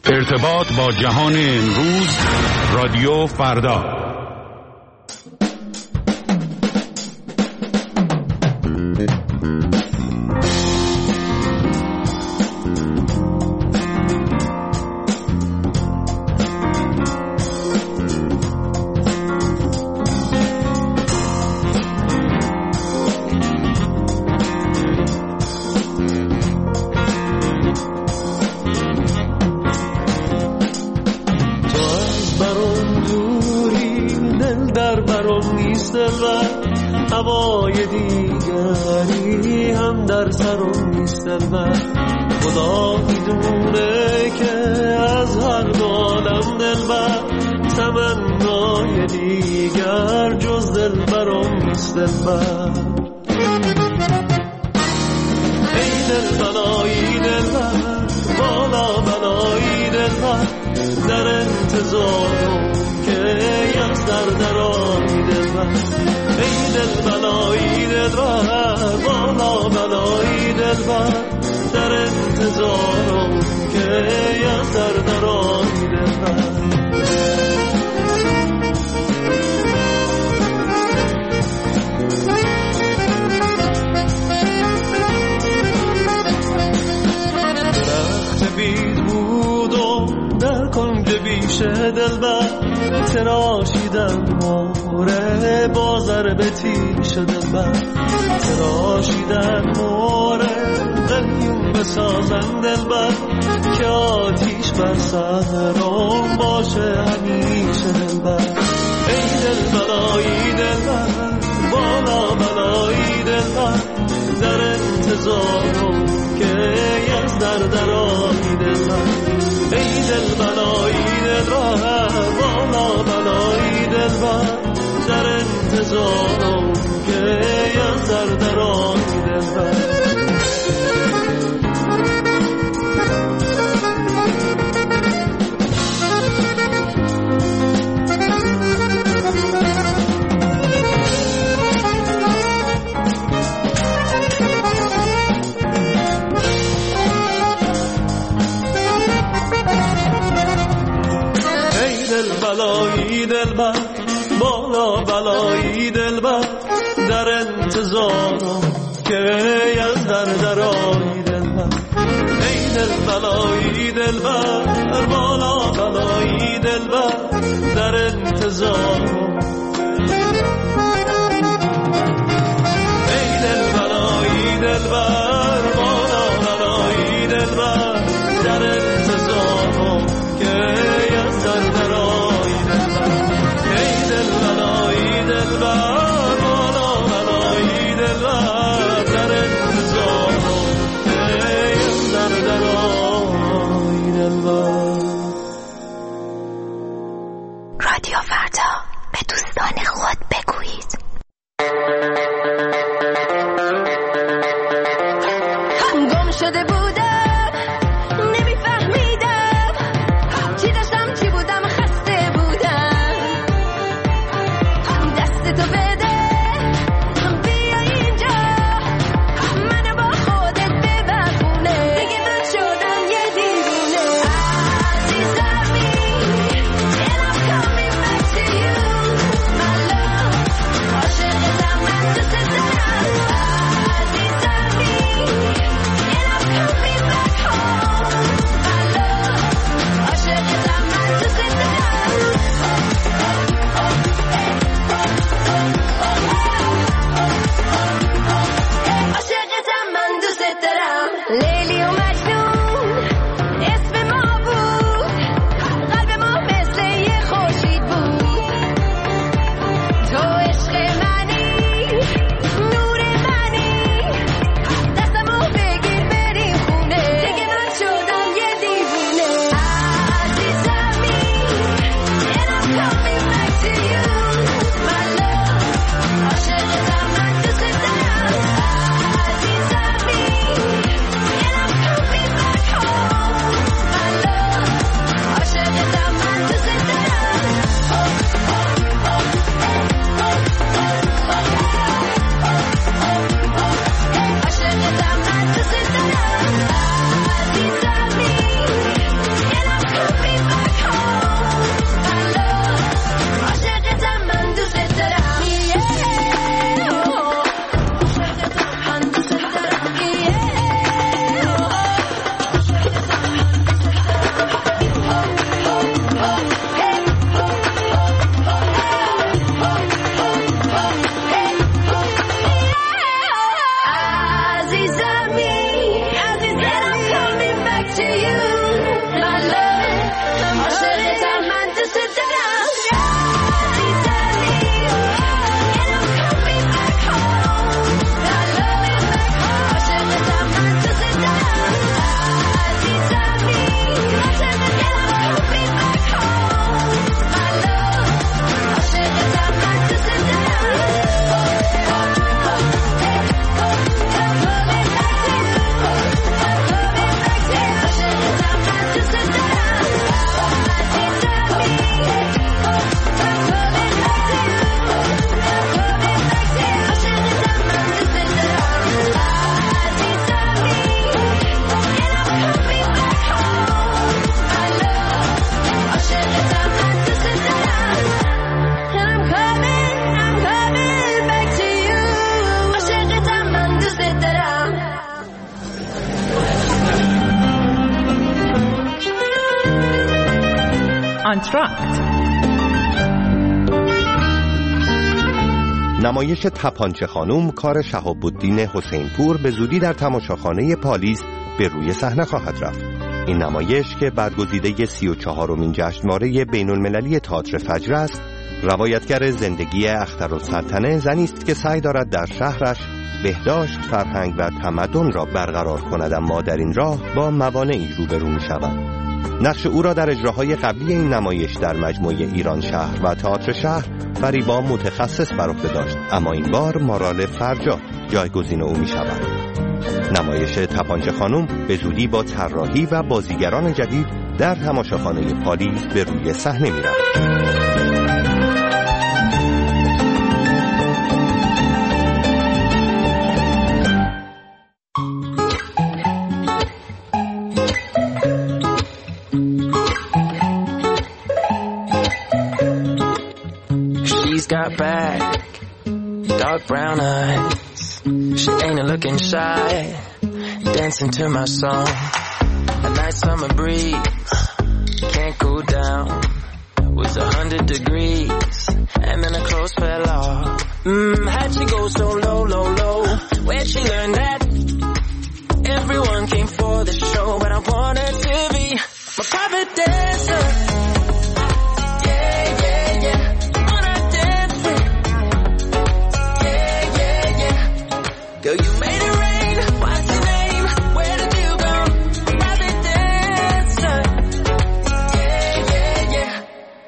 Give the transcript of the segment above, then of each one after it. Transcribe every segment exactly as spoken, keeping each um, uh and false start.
ارتباط با جهان امروز، رادیو فردا. هوای دیگری هم در سرم نیست من. خدا میدونه که از هر دو عالم دلبر، تمنای دیگر جز دلبرم نیست دلبر. ای دل بلایی دلبر، بالا بلایی دلبر، در انتظارم که از در درایی دلبر. ای دل بلایی دلبر، بالا بلایی دلبر، در انتظارم که از در درایی دلبر. درخت بید بودم در کنج بیشه دلبر، تراشیدم موره با ضرب تیش دلبر. تراشیدم موره قلیون بسازم دلبر، که آتیش بر سرم باشه همیشه دلبر. ای دل بلایی دلبر، بالا بلایی دلبر، در انتظارم که از در درایی دلبر. ای دل بلایی دلبر، بالا بلایی دلبر، در انتظارم که از در درایی دلبر. بلایی دلبر، بالا بلایی دلبر، در انتظارم که از در درایی دلبر. ای دل بلایی دلبر، بالا بلایی دلبر، در انتظارم. ای دل بلایی دلبر، بالا بلایی دلبر، در انتظارم که از در درایی دلبر. ای دل بلایی دلبر، بالا بلایی دلبر، در انتظارم که از در درایی دلبر. رادیو فردا بدون آنتراکت. نمایش تپانچه خانم کار شهاب‌الدین حسینپور به زودی در تماشاخانه پالیز به روی صحنه خواهد رفت. این نمایش که برگزیده سی و چهارمین جشنواره بین المللی تئاتر فجر است، روایتگر زندگی اخترالسلطنه زنی است که سعی دارد در شهرش بهداشت، فرهنگ و تمدن را برقرار کند، اما در این راه با موانعی روبرو می شود. نقش او را در اجراهای قبلی این نمایش در مجموعه ایران شهر و تئاتر شهر فریبا متخصص بر عهده داشت، اما این بار مارال فرجاد جایگزین او می شود. نمایش تپانچه خانم به زودی با طراحی و بازیگران جدید در تماشاخانه پالیز به روی صحنه می رود. Got back, dark brown eyes. She ain't looking shy, dancing to my song. A nice summer breeze, can't cool down. It was a hundred degrees, and then her clothes fell off. Mmm, how'd she go so low, low, low? Where'd she learn that? Everyone came for the show, but I wanted to be my private dancer. Girl, you made it rain. What's your name? Where did you go? Private dancer. Yeah, yeah, yeah.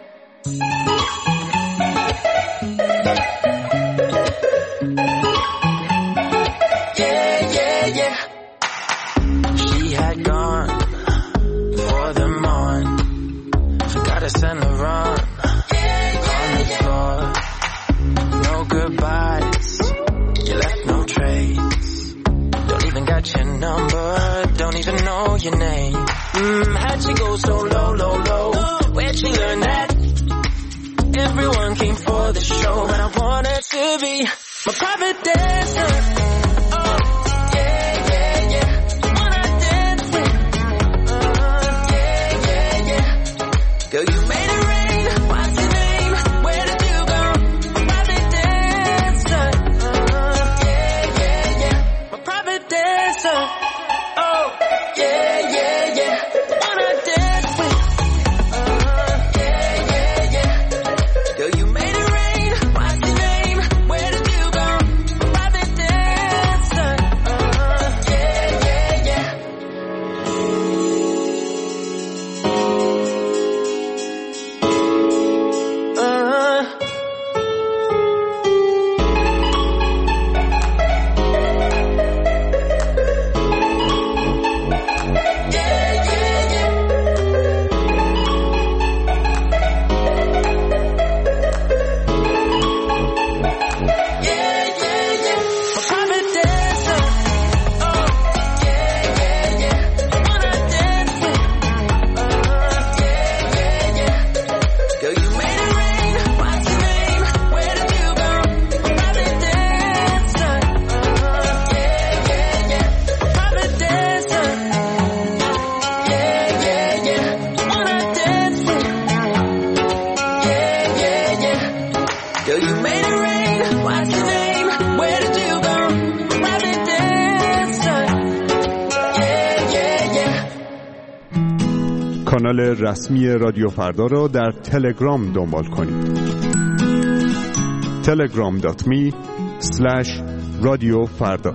Yeah, yeah, yeah. She had gone for the morn. Forgot to send her on. Yeah, yeah, on the floor. No goodbyes. You left no trace. Don't even got your number. Don't even know your name. Mmm, how'd she go so low, low, low? Where'd she learn that? Everyone came for the show, but I wanted to be my private dancer. Oh, yeah, yeah, yeah. Wanna dance with? Uh, yeah, yeah, yeah. Girl, you made it rain. What's your name? Where did you go? Private dancer. Dancer, oh yeah, yeah, yeah. Wanna dance with? Uh, yeah, yeah, yeah. Girl, you made it rain. What's your name? Where did you go? Private dancer, uh, yeah, yeah, yeah. Uh. کانال رسمی رادیو فردا را در تلگرام دنبال کنید. تلگرام دات می اسلش رادیو فردا.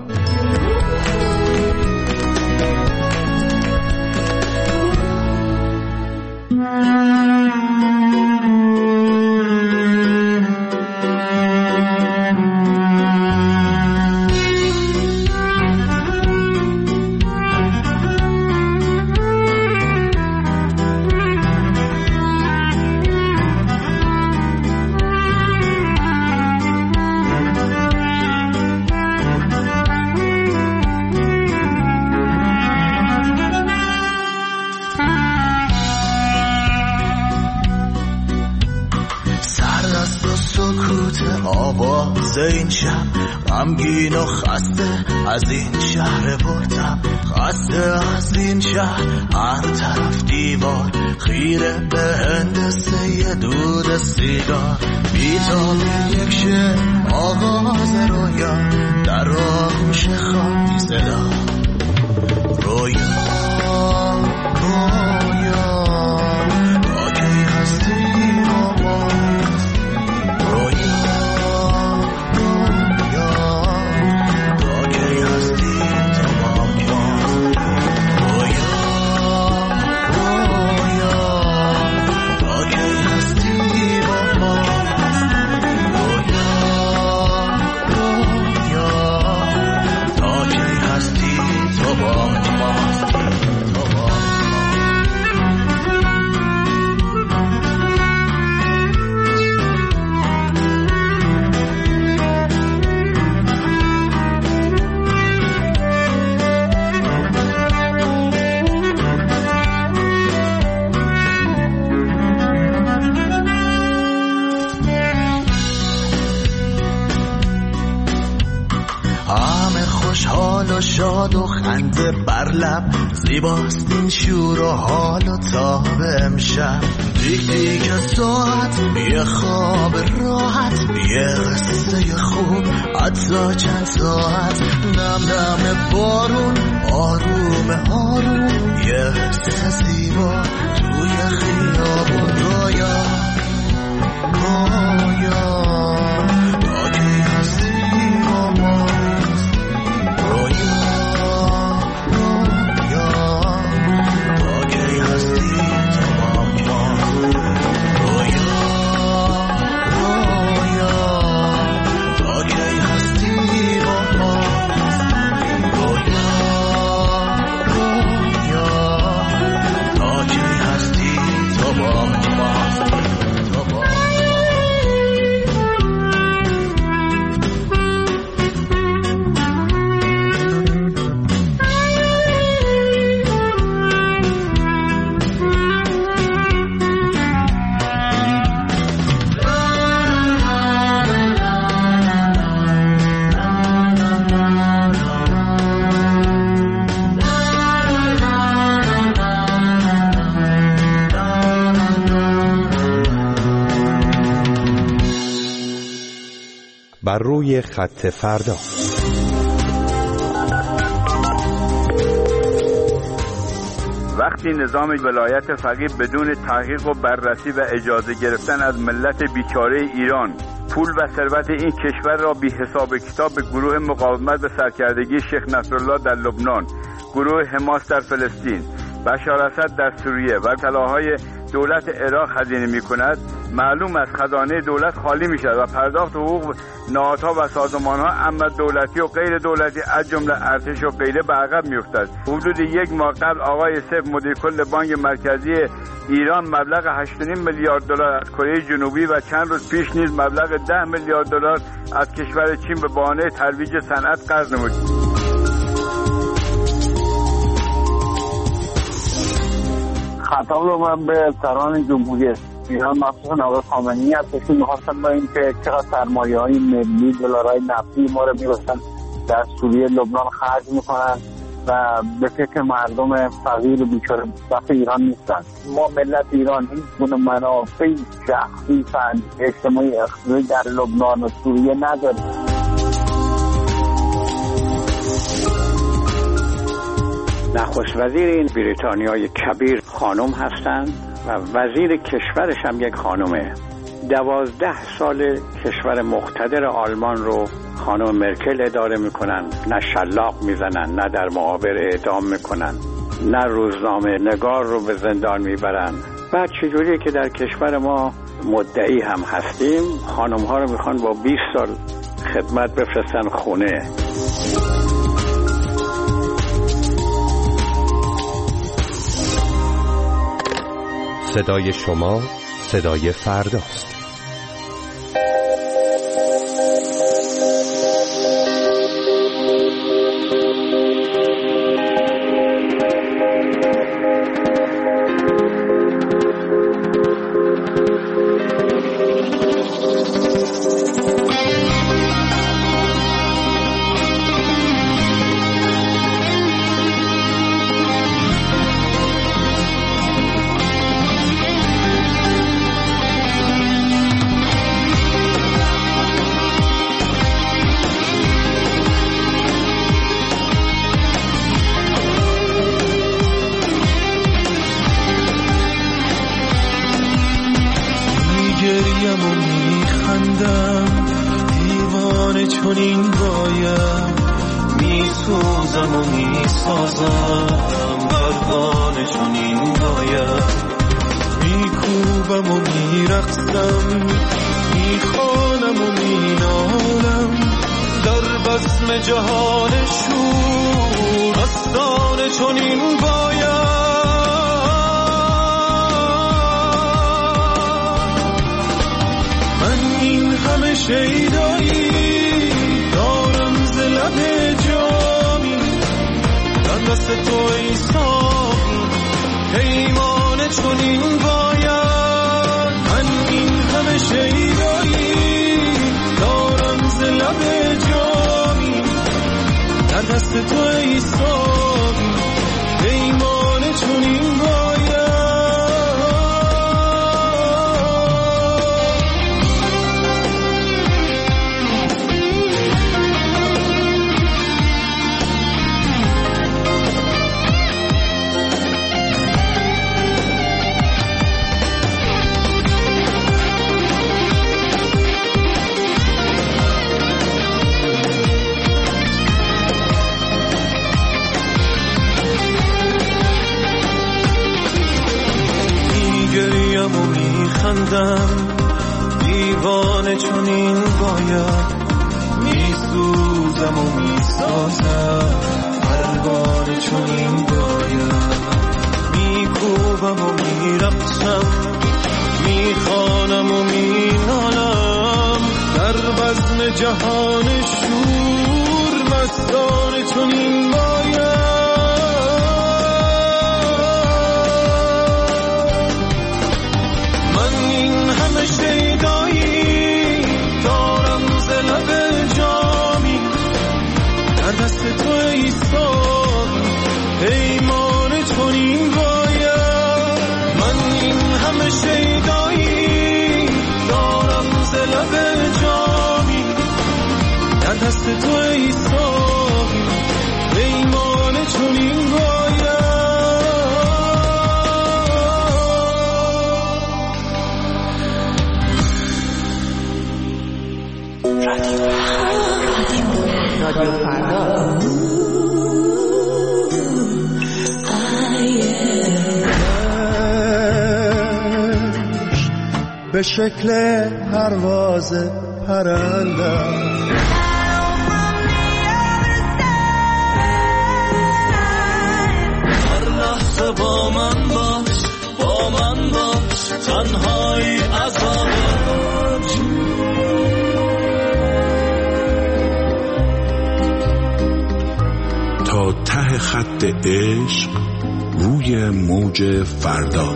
آواز این شب غمگین و خسته از این شهر پرتم، خسته از این شهر، هر طرف دیوار خیره به هندسه دود سیگار، بیتاب یک شعر آغاز رویا در آغوش خواهی صدا، رویا رویا تا کی هستی با ما، رویا رویا تا کی هستی تو با ما، رویا رویا تا کی هستی با ما، رویا رویا تا کی هستی تو با ما. خوشحال و شاد و خنده بر لب، زیباست این شور و حال و تاب امشب، دیک دیک ساعت یه خواب راحت، یه قصه خوب حتی چند ساعت، نم نم بارون آروم آروم، یه حس زیبا توی خیابون، رویا رویا تا کی هستی با ما، بر روی خط فردا. وقتی نظام ولایت فقیه بدون تحقیق و بررسی و اجازه گرفتن از ملت بیچاره ایران پول و ثروت این کشور را بی حساب کتاب به گروه مقاومت به سرکردگی شیخ نصرالله در لبنان، گروه حماس در فلسطین، بشار اسد در سوریه و طلاهای دولت عراق هزینه می کند، معلوم است خزانه دولت خالی می شود و پرداخت حقوق نهادها و سازمانها اما دولتی و غیر دولتی از جمله ارتش و غیره به عقب می افتد. حدود یک ماه قبل آقای سیف مدیر کل بانک مرکزی ایران مبلغ هشت و نیم میلیارد دلار از کره جنوبی و چند روز پیش نیز مبلغ ده میلیارد دلار از کشور چین به بهانه ترویج صنعت قرض نمود. خطاب رو من به سران جمهوری ایران مخصوصا آقای خامنه‌ای هستشون می‌خواستم با این که چقدر سرمایه‌های ملی دلارهای نفتی ما رو می‌برن در سوریه لبنان خرج می‌کنن و به فکر مردم فقیر و بیچاره وقت ایران نیستن. ما ملت ایران هیچ گونه منافع شخصی فنی اجتماعی اقتصادی در لبنان و سوریه نداریم. نخست وزیر این بریتانیای کبیر خانم هستند و وزیر کشورش هم یک خانمه. دوازده سال کشور مقتدر آلمان رو خانم مرکل اداره میکنن، نه شلاق میزنن، نه در معابر اعدام میکنن، نه روزنامه نگار رو به زندان میبرن. بعد چجوریه که در کشور ما مدعی هم هستیم خانم ها رو میخوان با بیست سال خدمت بفرستن خونه. صدای شما صدای فرداست. میخندم دیوانه چنین باید میسوزم و میسازم برقانه چنین باید میکوبم و میرقصم میخوانم و مینالم در بزم جهان شور مستانه چنین باید من این همه شیدایی دارم ز لب جامی در دست تو ای ساقی پیمانه چنین باید من این همه شیدایی دارم ز لب جامی در دست تو ای ساقی پیمانه چنین باید میخندم دیوانه چنین باید میسوزم و میسازم پروانه چنین باید میکوبم و میرقصم میخوانم و مینالم در بزم جهان شور مستانه چنین باید شیدایی دارم ز لب جامی در دست تو ای ساقی پیمانه چنین باید من این همه شیدایی دارم ز لب جامی در دست تو ای ساقی پیمانه چنین باید رادیو فردا به شکل پرواز پرنده هر لحظه با من باش با من باش تنهایی عذابه تا ته خط عشق روی موج فردا.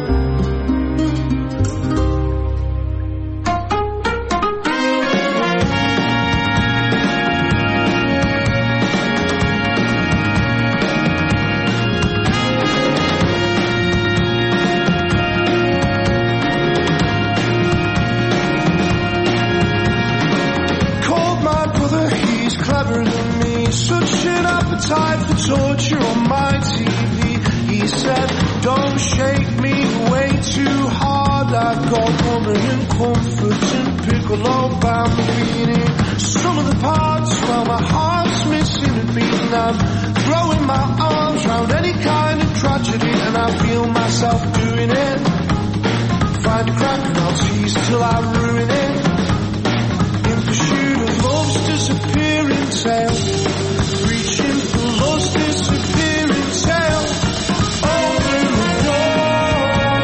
Time for torture on my T V. He said, don't shake me way too hard. I've got woman and comfort and piccolo bambini. Some of the parts, well, my heart's missing a beat. And I'm throwing my arms around any kind of tragedy, and I feel myself doing it. Find a crack and I'll tease till I ruin it. In pursuit of love's disappearing tale. Reaching for love's disappearing tail. Open the door.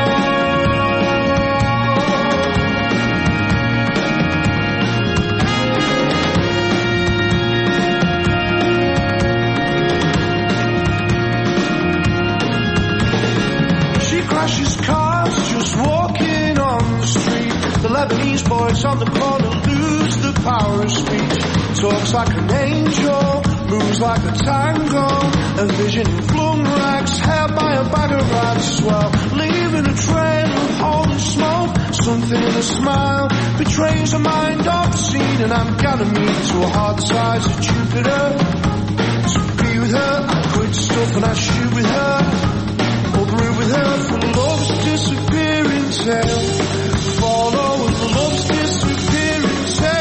She crashes cars just walking on the street. The Lebanese boys on the corner lose the power of speech. Talks like an angel, moves like a tango, a vision in flung rags, held by a bag of rats. Well, leaving a trail of holy smoke, something in a smile betrays a mind obscene. And I'm gonna meet to a hard size of Jupiter. To be with her, I quit stuff and I shoot with her, or brew with her for love's disappearing tale. Follow the love's disappearing tale.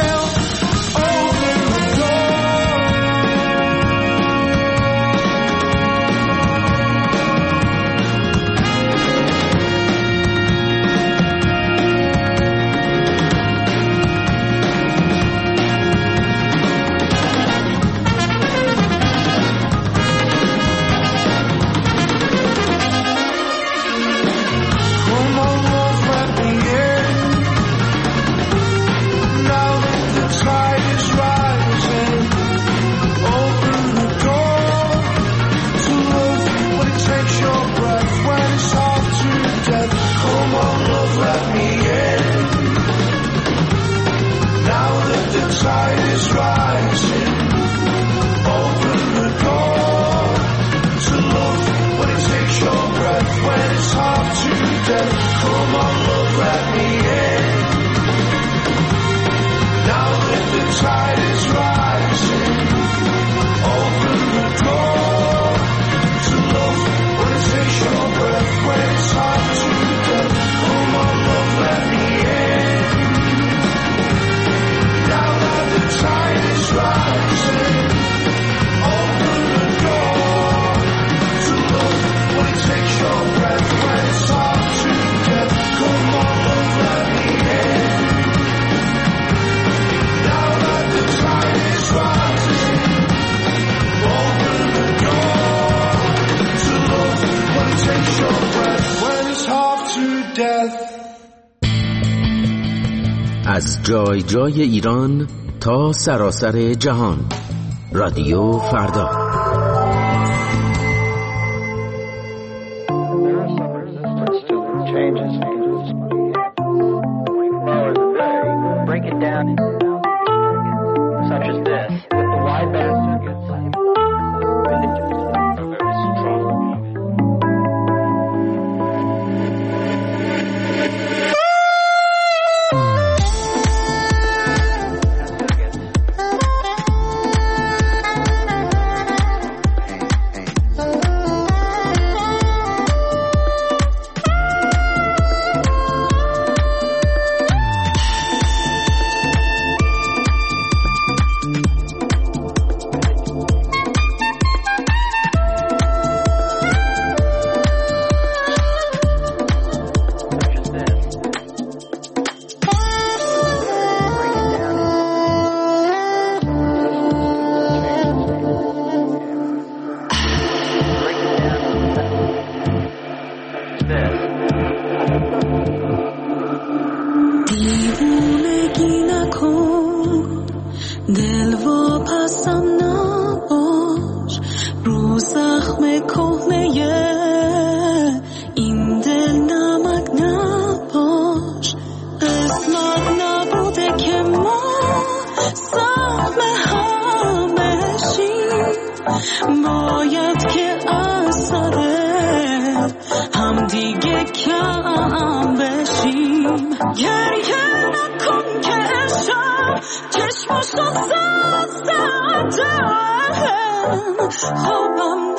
Come on, look, let me in. Now that the tide is rising, open the door to love when it takes your breath, when it's hard to get. Come on, look, let me in. Now that the tide is rising, open the door to love when it takes your breath, when it's hard to get. Come on, look, let me in. Now that the tide is rising, open the door to love when it takes your breath, when it's hard to death. از جای جای ایران تا سراسر جهان، رادیو فردا. خوابم